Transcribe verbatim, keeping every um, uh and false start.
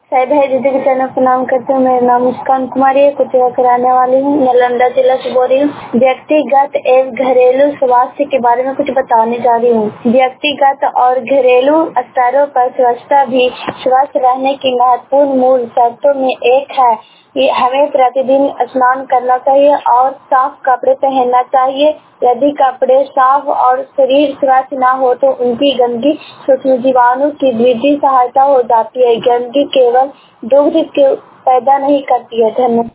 साई भाई दीदी के चैनल को प्रणाम करते हूँ। मेरा नाम मुस्कान कुमारी है, कुटिया कराने वाली हूँ, नालंदा जिला से बोल रही हूँ। व्यक्तिगत एवं घरेलू स्वास्थ्य के बारे में कुछ बताने जा रही हूँ। व्यक्तिगत और घरेलू स्तरों पर स्वच्छता भी स्वस्थ रहने की महत्वपूर्ण मूल शर्तों में एक है। हमें प्रतिदिन स्नान करना चाहिए और साफ कपड़े पहनना चाहिए। यदि कपड़े साफ और शरीर स्वच्छ न हो तो उनकी गंदगी सूक्ष्म जीवाणु की वृद्धि सहायता हो जाती है। गंदगी केवल दुर्गंध पैदा नहीं करती है। धन्यवाद।